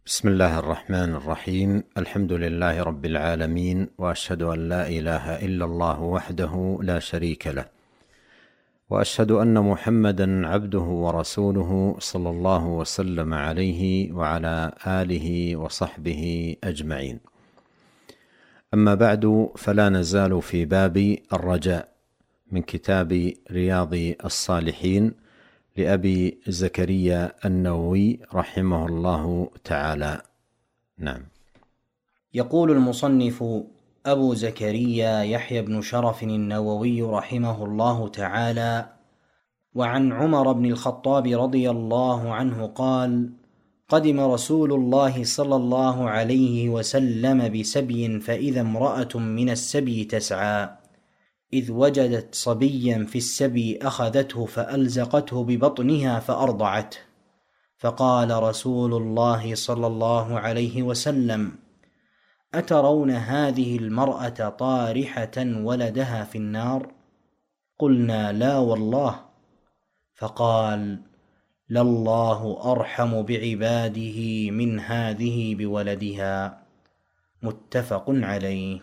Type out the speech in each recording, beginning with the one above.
بسم الله الرحمن الرحيم. الحمد لله رب العالمين، وأشهد أن لا إله إلا الله وحده لا شريك له، وأشهد أن محمدا عبده ورسوله صلى الله وسلم عليه وعلى آله وصحبه أجمعين. أما بعد، فلا نزال في باب الرجاء من كتاب رياض الصالحين لأبي زكريا النووي رحمه الله تعالى. نعم. يقول المصنف أبو زكريا يحيى بن شرف النووي رحمه الله تعالى: وعن عمر بن الخطاب رضي الله عنه قال: قدم رسول الله صلى الله عليه وسلم بسبي، فإذا امرأة من السبي تسعى، إذ وجدت صبيا في السبي أخذته فألزقته ببطنها فأرضعته، فقال رسول الله صلى الله عليه وسلم: أترون هذه المرأة طارحة ولدها في النار؟ قلنا: لا والله. فقال: لله أرحم بعباده من هذه بولدها. متفق عليه.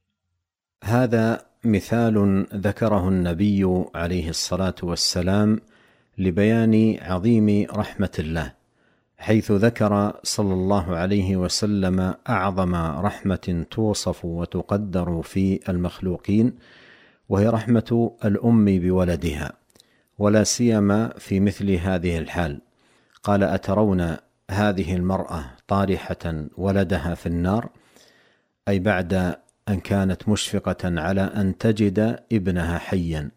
هذا مثال ذكره النبي عليه الصلاة والسلام لبيان عظيم رحمة الله، حيث ذكر صلى الله عليه وسلم أعظم رحمة توصف وتقدر في المخلوقين، وهي رحمة الأم بولدها، ولا سيما في مثل هذه الحال. قال: أترون هذه المرأة طارحة ولدها في النار، أي بعد أن كانت مشفقة على أن تجد ابنها حيا،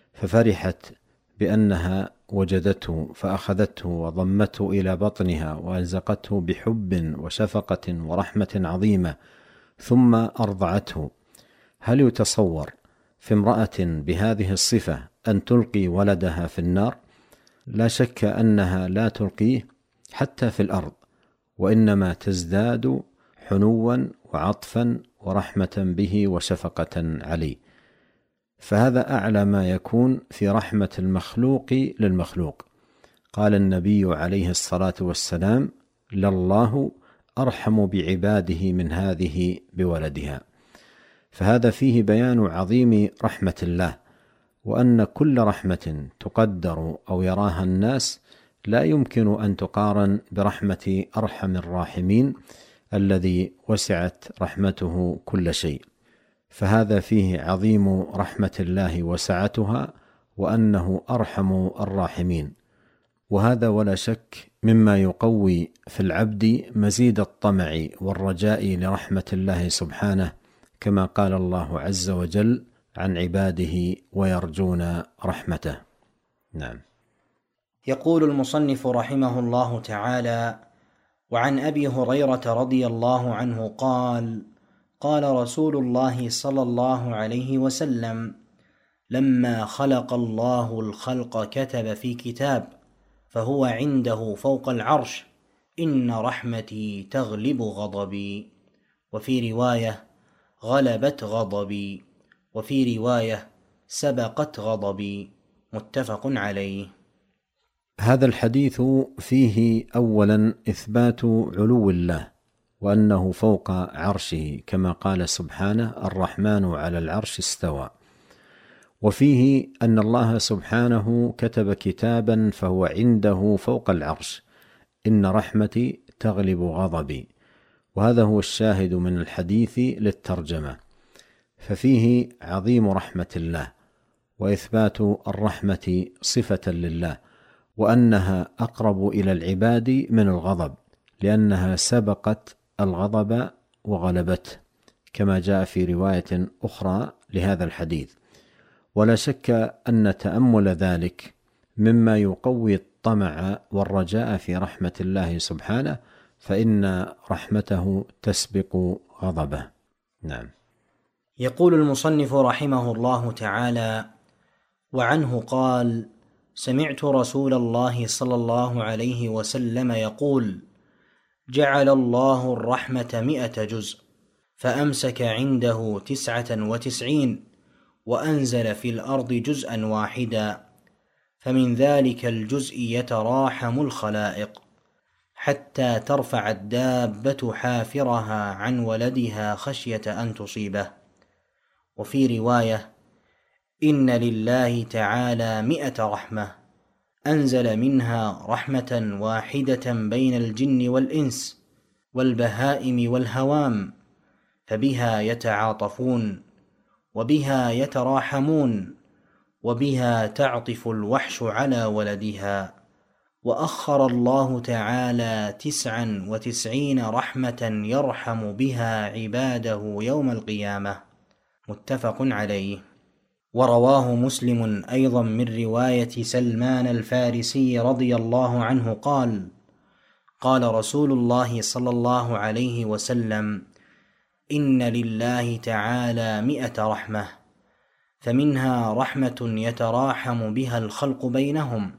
ففرحت بأنها وجدته فأخذته وضمته إلى بطنها وألزقته بحب وشفقة ورحمة عظيمة، ثم أرضعته. هل يتصور في امرأة بهذه الصفة أن تلقي ولدها في النار؟ لا شك أنها لا تلقيه حتى في الأرض، وإنما تزداد حنوا وعطفا ورحمة به وشفقة عليه. فهذا أعلى ما يكون في رحمة المخلوق للمخلوق. قال النبي عليه الصلاة والسلام: لله أرحم بعباده من هذه بولدها. فهذا فيه بيان عظيم رحمة الله، وأن كل رحمة تقدر أو يراها الناس لا يمكن أن تقارن برحمة أرحم الراحمين الذي وسعت رحمته كل شيء. فهذا فيه عظيم رحمة الله وسعتها، وأنه أرحم الراحمين. وهذا ولا شك مما يقوي في العبد مزيد الطمع والرجاء لرحمة الله سبحانه، كما قال الله عز وجل عن عباده: ويرجون رحمته. نعم. يقول المصنف رحمه الله تعالى: وعن أبي هريرة رضي الله عنه قال: قال رسول الله صلى الله عليه وسلم: لما خلق الله الخلق كتب في كتاب، فهو عنده فوق العرش: إن رحمتي تغلب غضبي. وفي رواية: غلبت غضبي. وفي رواية: سبقت غضبي. متفق عليه. هذا الحديث فيه أولا إثبات علو الله، وأنه فوق عرشه، كما قال سبحانه: الرحمن على العرش استوى. وفيه أن الله سبحانه كتب كتابا فهو عنده فوق العرش: إن رحمتي تغلب غضبي. وهذا هو الشاهد من الحديث للترجمة. ففيه عظيم رحمة الله، وإثبات الرحمة صفة لله، وأنها أقرب إلى العباد من الغضب، لأنها سبقت الغضب وغلبته، كما جاء في رواية أخرى لهذا الحديث. ولا شك أن تأمل ذلك مما يقوي الطمع والرجاء في رحمة الله سبحانه، فإن رحمته تسبق غضبه. نعم. يقول المصنف رحمه الله تعالى: وعنه قال: سمعت رسول الله صلى الله عليه وسلم يقول: جعل الله الرحمة 100 جزء، فأمسك عنده 99 وأنزل في الأرض جزءا واحدا، فمن ذلك الجزء يتراحم الخلائق، حتى ترفع الدابة حافرها عن ولدها خشية أن تصيبه. وفي رواية: إن لله تعالى 100 رحمة، أنزل منها رحمة واحدة بين الجن والإنس والبهائم والهوام، فبها يتعاطفون، وبها يتراحمون، وبها تعطف الوحش على ولدها. وأخر الله تعالى 99 رحمة يرحم بها عباده يوم القيامة. متفق عليه. ورواه مسلم أيضا من رواية سلمان الفارسي رضي الله عنه قال: قال رسول الله صلى الله عليه وسلم: إن لله تعالى 100 رحمة، فمنها رحمة يتراحم بها الخلق بينهم،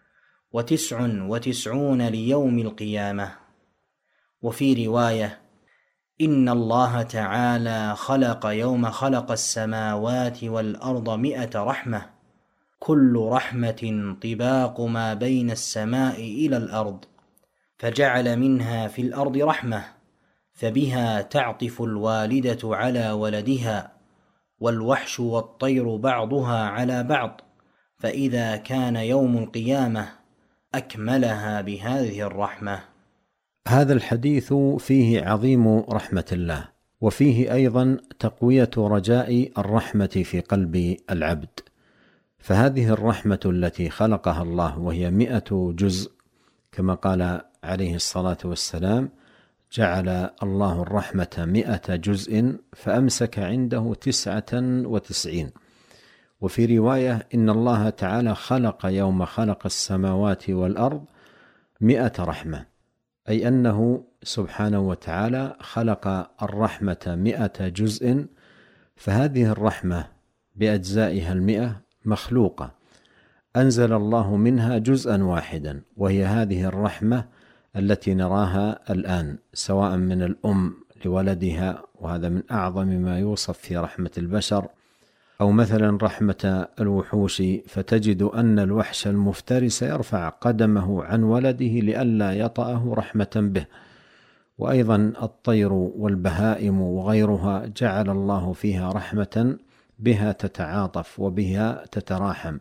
99 ليوم القيامة. وفي رواية: إن الله تعالى خلق يوم خلق السماوات والأرض 100 رحمة، كل رحمة طباق ما بين السماء إلى الأرض، فجعل منها في الأرض رحمة، فبها تعطف الوالدة على ولدها، والوحش والطير بعضها على بعض، فإذا كان يوم القيامة أكملها بهذه الرحمة. هذا الحديث فيه عظيم رحمة الله، وفيه أيضا تقوية رجاء الرحمة في قلب العبد. فهذه الرحمة التي خلقها الله وهي 100 جزء، كما قال عليه الصلاة والسلام: جعل الله الرحمة 100 جزء فأمسك عنده 99. وفي رواية: إن الله تعالى خلق يوم خلق السماوات والأرض 100 رحمة، أي أنه سبحانه وتعالى خلق الرحمة 100 جزء، فهذه الرحمة بأجزائها 100 مخلوقة، أنزل الله منها جزءا واحدا، وهي هذه الرحمة التي نراها الآن، سواء من الأم لولدها، وهذا من أعظم ما يوصف في رحمة البشر، أو مثلا رحمة الوحوش، فتجد أن الوحش المفترس يرفع قدمه عن ولده لئلا يطأه رحمة به. وأيضا الطير والبهائم وغيرها جعل الله فيها رحمة بها تتعاطف وبها تتراحم،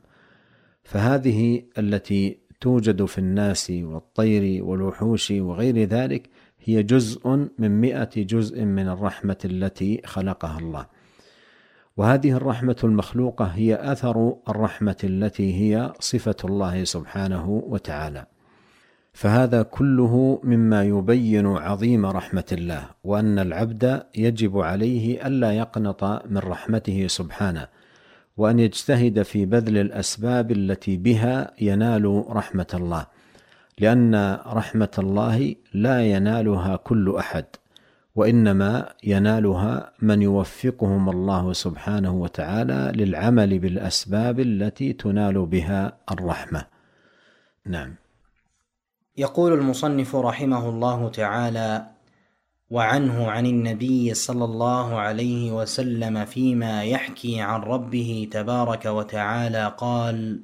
فهذه التي توجد في الناس والطير والوحوش وغير ذلك هي جزء من 100 جزء من الرحمة التي خلقها الله. وهذه الرحمة المخلوقة هي أثر الرحمة التي هي صفة الله سبحانه وتعالى. فهذا كله مما يبين عظيم رحمة الله، وأن العبد يجب عليه ألا يقنط من رحمته سبحانه، وأن يجتهد في بذل الأسباب التي بها ينال رحمة الله، لأن رحمة الله لا ينالها كل أحد، وإنما ينالها من يوفقهم الله سبحانه وتعالى للعمل بالأسباب التي تنال بها الرحمة. نعم. يقول المصنف رحمه الله تعالى: وعنه عن النبي صلى الله عليه وسلم فيما يحكي عن ربه تبارك وتعالى قال: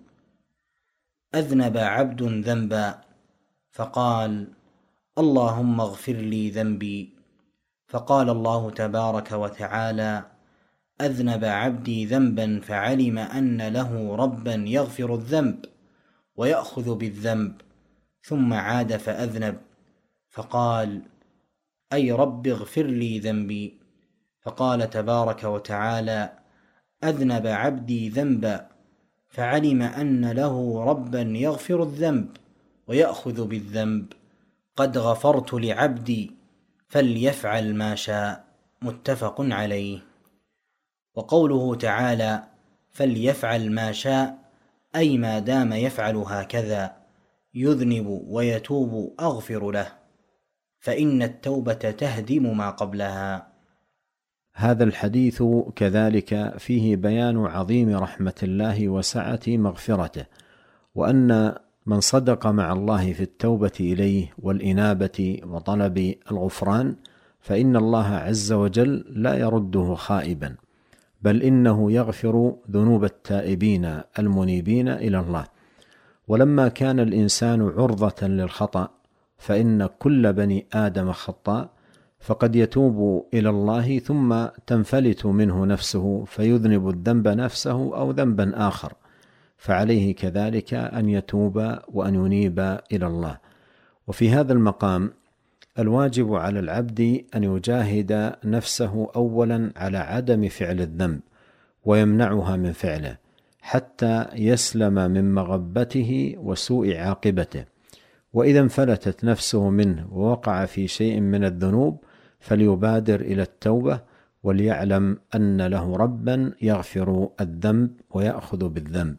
أذنب عبد ذنبا فقال: اللهم اغفر لي ذنبي، فقال الله تبارك وتعالى: أذنب عبدي ذنبا فعلم أن له ربا يغفر الذنب ويأخذ بالذنب، ثم عاد فأذنب، فقال: أي رب اغفر لي ذنبي، فقال تبارك وتعالى: أذنب عبدي ذنبا فعلم أن له ربا يغفر الذنب ويأخذ بالذنب، قد غفرت لعبدي فليفعل ما شاء. متفق عليه. وقوله تعالى فليفعل ما شاء أي ما دام يفعل هكذا، يذنب ويتوب أغفر له، فإن التوبة تهدم ما قبلها. هذا الحديث كذلك فيه بيان عظيم رحمة الله وسعة مغفرته، وأن من صدق مع الله في التوبة إليه والإنابة وطلب الغفران فإن الله عز وجل لا يرده خائبا، بل إنه يغفر ذنوب التائبين المنيبين إلى الله. ولما كان الإنسان عرضة للخطأ فإن كل بني آدم خطاء، فقد يتوب إلى الله ثم تنفلت منه نفسه فيذنب الذنب نفسه أو ذنبا آخر، فعليه كذلك أن يتوب وأن ينيب إلى الله. وفي هذا المقام الواجب على العبد أن يجاهد نفسه أولا على عدم فعل الذنب ويمنعها من فعله حتى يسلم من مغبته وسوء عاقبته، وإذا انفلتت نفسه منه ووقع في شيء من الذنوب فليبادر إلى التوبة، وليعلم أن له ربا يغفر الذنب ويأخذ بالذنب،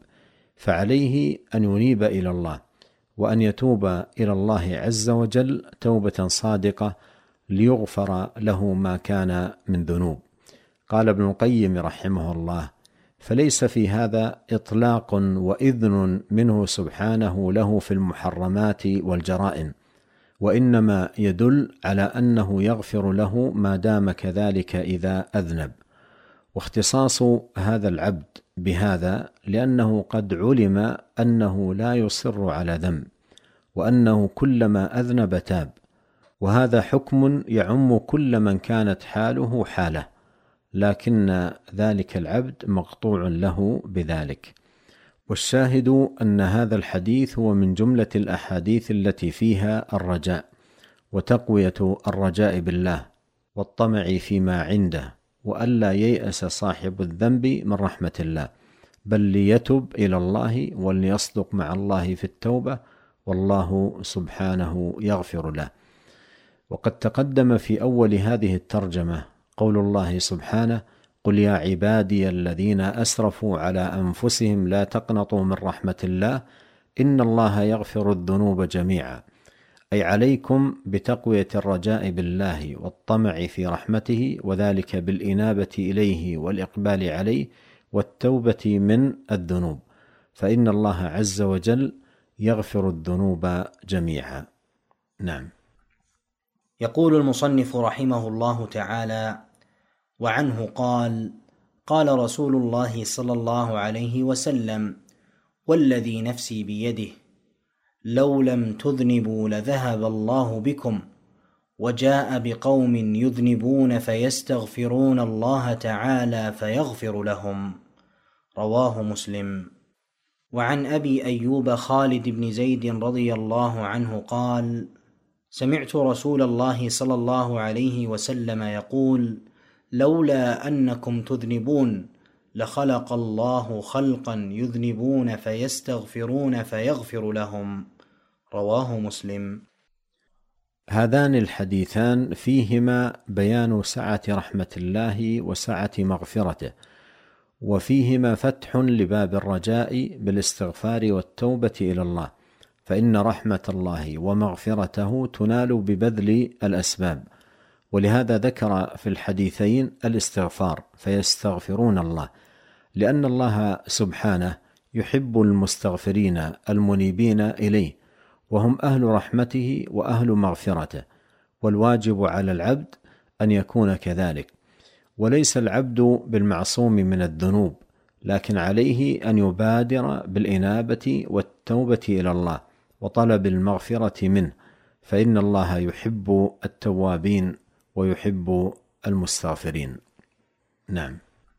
فعليه أن ينيب إلى الله وأن يتوب إلى الله عز وجل توبة صادقة ليغفر له ما كان من ذنوب. قال ابن القيم رحمه الله: فليس في هذا إطلاق وإذن منه سبحانه له في المحرمات والجرائم، وإنما يدل على أنه يغفر له ما دام كذلك إذا أذنب. واختصاص هذا العبد بهذا لأنه قد علم أنه لا يصر على ذنب، وأنه كلما أذنب تاب، وهذا حكم يعم كل من كانت حاله حاله، لكن ذلك العبد مقطوع له بذلك. والشاهد أن هذا الحديث هو من جملة الأحاديث التي فيها الرجاء وتقوية الرجاء بالله والطمع فيما عنده، وألا ييأس صاحب الذنب من رحمة الله، بل ليتب إلى الله وليصدق مع الله في التوبة، والله سبحانه يغفر له. وقد تقدم في أول هذه الترجمة قول الله سبحانه: قل يا عبادي الذين أسرفوا على أنفسهم لا تقنطوا من رحمة الله إن الله يغفر الذنوب جميعا، أي عليكم بتقوية الرجاء بالله والطمع في رحمته، وذلك بالإنابة إليه والإقبال عليه والتوبة من الذنوب، فإن الله عز وجل يغفر الذنوب جميعا. نعم. يقول المصنف رحمه الله تعالى: وعنه قال: قال رسول الله صلى الله عليه وسلم: والذي نفسي بيده لو لم تذنبوا لذهب الله بكم، وجاء بقوم يذنبون فيستغفرون الله تعالى فيغفر لهم. رواه مسلم. وعن أبي أيوب خالد بن زيد رضي الله عنه قال: سمعت رسول الله صلى الله عليه وسلم يقول: لولا أنكم تذنبون لخلق الله خلقا يذنبون فيستغفرون فيغفر لهم. رواه مسلم. هذان الحديثان فيهما بيان سعة رحمة الله وسعة مغفرته، وفيهما فتح لباب الرجاء بالاستغفار والتوبة إلى الله، فإن رحمة الله ومغفرته تنال ببذل الأسباب، ولهذا ذكر في الحديثين الاستغفار فيستغفرون الله، لأن الله سبحانه يحب المستغفرين المنيبين إليه، وهم أهل رحمته وأهل مغفرته، والواجب على العبد أن يكون كذلك. وليس العبد بالمعصوم من الذنوب، لكن عليه أن يبادر بالإنابة والتوبة إلى الله وطلب المغفرة منه، فإن الله يحب التوابين ويحب المستغفرين. نعم.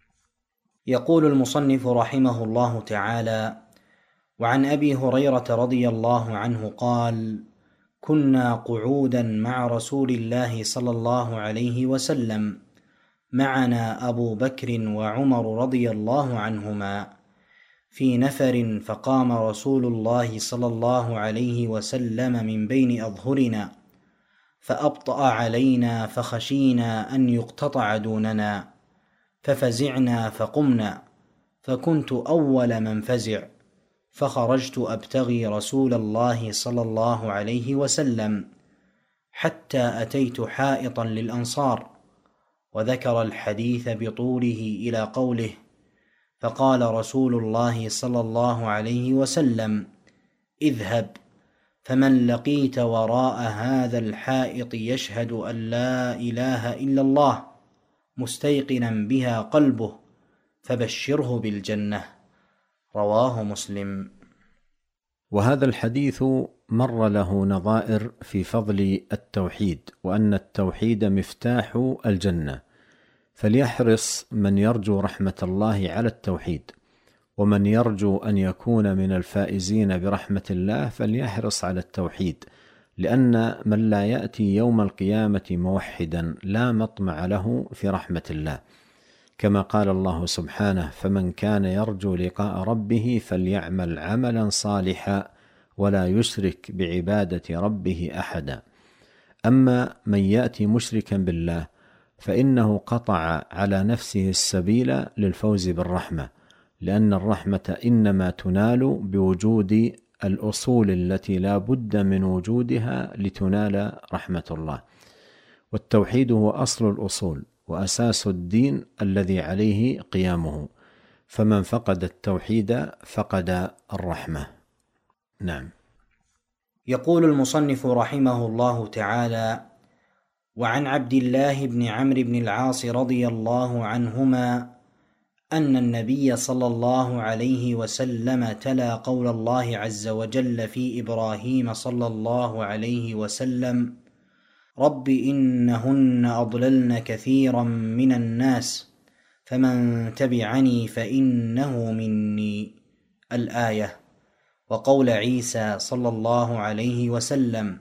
يقول المصنف رحمه الله تعالى: وعن أبي هريرة رضي الله عنه قال: كنا قعودا مع رسول الله صلى الله عليه وسلم، معنا أبو بكر وعمر رضي الله عنهما، في نفر، فقام رسول الله صلى الله عليه وسلم من بين أظهرنا فأبطأ علينا، فخشينا أن يقتطع دوننا، ففزعنا فقمنا، فكنت أول من فزع، فخرجت أبتغي رسول الله صلى الله عليه وسلم حتى أتيت حائطا للأنصار، وذكر الحديث بطوله إلى قوله: فقال رسول الله صلى الله عليه وسلم: اذهب، فمن لقيت وراء هذا الحائط يشهد أن لا إله إلا الله مستيقنا بها قلبه فبشره بالجنة. رواه مسلم. وهذا الحديث مر له نظائر في فضل التوحيد، وأن التوحيد مفتاح الجنة، فليحرص من يرجو رحمة الله على التوحيد، ومن يرجو أن يكون من الفائزين برحمة الله فليحرص على التوحيد، لأن من لا يأتي يوم القيامة موحدا لا مطمع له في رحمة الله، كما قال الله سبحانه: فمن كان يرجو لقاء ربه فليعمل عملا صالحا ولا يشرك بعبادة ربه أحدا. أما من يأتي مشركا بالله فإنه قطع على نفسه السبيل للفوز بالرحمة، لأن الرحمة إنما تنال بوجود الأصول التي لا بد من وجودها لتنال رحمة الله، والتوحيد هو أصل الأصول وأساس الدين الذي عليه قيامه، فمن فقد التوحيد فقد الرحمة. نعم. يقول المصنف رحمه الله تعالى: وعن عبد الله بن عمرو بن العاص رضي الله عنهما أن النبي صلى الله عليه وسلم تلا قول الله عز وجل في إبراهيم صلى الله عليه وسلم: رب إنهن أضللن كثيرا من الناس فمن تبعني فإنه مني، الآية. وقول عيسى صلى الله عليه وسلم: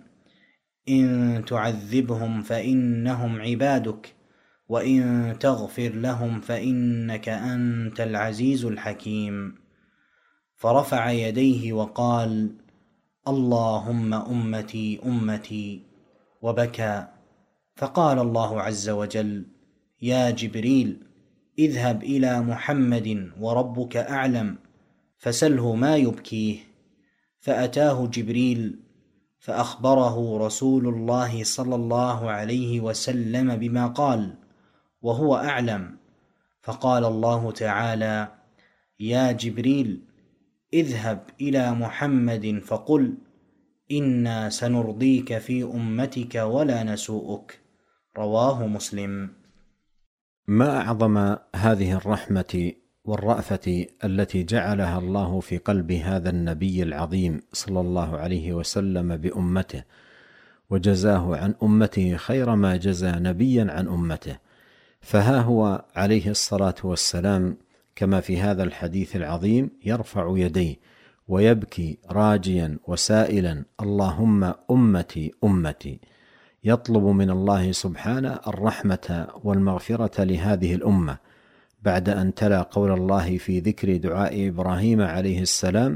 إن تعذبهم فإنهم عبادك وإن تغفر لهم فإنك أنت العزيز الحكيم. فرفع يديه وقال: اللهم أمتي أمتي، وبكى. فقال الله عز وجل: يا جبريل، اذهب إلى محمد وربك أعلم فسله ما يبكيه. فأتاه جبريل فأخبره رسول الله صلى الله عليه وسلم بما قال وهو أعلم، فقال الله تعالى: يا جبريل، اذهب إلى محمد فقل: إنا سنرضيك في أمتك ولا نسوءك. رواه مسلم. ما أعظم هذه الرحمة والرأفة التي جعلها الله في قلب هذا النبي العظيم صلى الله عليه وسلم بأمته، وجزاه عن أمته خير ما جزى نبيا عن أمته. فها هو عليه الصلاة والسلام كما في هذا الحديث العظيم يرفع يديه ويبكي راجيا وسائلا: اللهم أمتي أمتي، يطلب من الله سبحانه الرحمة والمغفرة لهذه الأمة، بعد أن تلا قول الله في ذكر دعاء إبراهيم عليه السلام: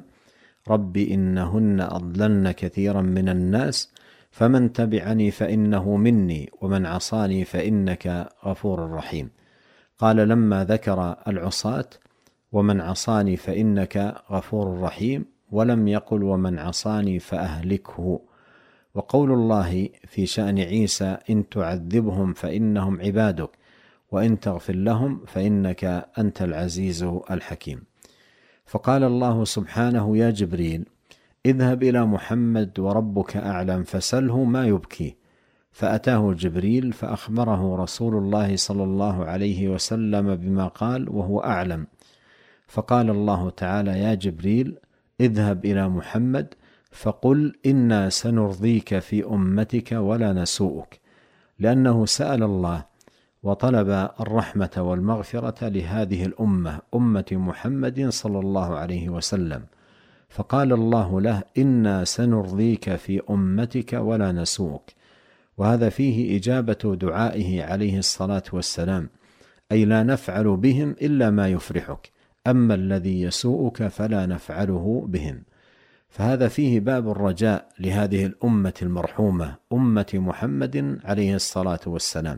رب إنهن أضللن كثيرا من الناس فمن تبعني فإنه مني ومن عصاني فإنك غفور رحيم. قال لما ذكر العصاة: ومن عصاني فإنك غفور رحيم، ولم يقل ومن عصاني فأهلكه. وقول الله في شأن عيسى: إن تعذبهم فإنهم عبادك وإن تغفر لهم فإنك أنت العزيز الحكيم. فقال الله سبحانه: يا جبريل، اذهب إلى محمد وربك أعلم فسله ما يبكيه. فأتاه جبريل فأخبره رسول الله صلى الله عليه وسلم بما قال وهو أعلم. فقال الله تعالى: يا جبريل، اذهب إلى محمد فقل: إنا سنرضيك في أمتك ولا نسوءك، لأنه سأل الله وطلب الرحمة والمغفرة لهذه الأمة، أمة محمد صلى الله عليه وسلم. فقال الله له: إنا سنرضيك في أمتك ولا نسوءك. وهذا فيه إجابة دعائه عليه الصلاة والسلام، أي لا نفعل بهم إلا ما يفرحك، أما الذي يسوءك فلا نفعله بهم. فهذا فيه باب الرجاء لهذه الأمة المرحومة، أمة محمد عليه الصلاة والسلام.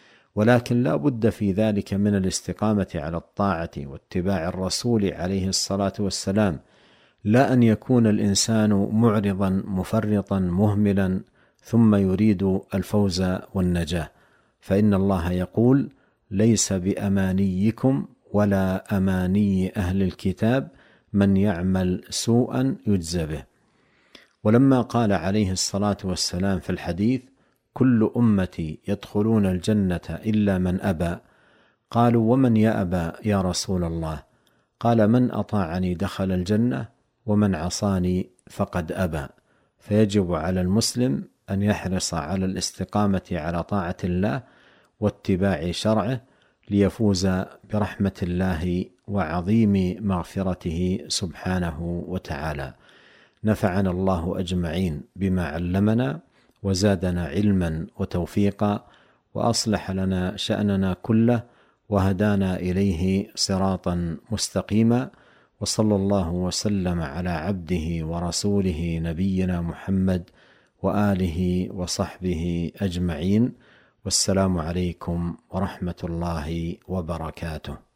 ولكن لا بد في ذلك من الاستقامة على الطاعة واتباع الرسول عليه الصلاة والسلام، لا أن يكون الإنسان معرضا مفرطا مهملا ثم يريد الفوز والنجاة. فإن الله يقول: ليس بأمانيكم ولا أماني أهل الكتاب من يعمل سوءا يجزى به. ولما قال عليه الصلاة والسلام في الحديث: كل أمتي يدخلون الجنة إلا من أبى، قالوا: ومن يأبى يا رسول الله؟ قال: من أطاعني دخل الجنة ومن عصاني فقد أبى. فيجب على المسلم أن يحرص على الاستقامة على طاعة الله واتباع شرعه ليفوز برحمة الله وعظيم مغفرته سبحانه وتعالى. نفعنا الله أجمعين بما علمنا وزادنا علما وتوفيقا، وأصلح لنا شأننا كله، وهدانا إليه صراطا مستقيما. وصلى الله وسلم على عبده ورسوله نبينا محمد وآله وصحبه أجمعين. والسلام عليكم ورحمة الله وبركاته.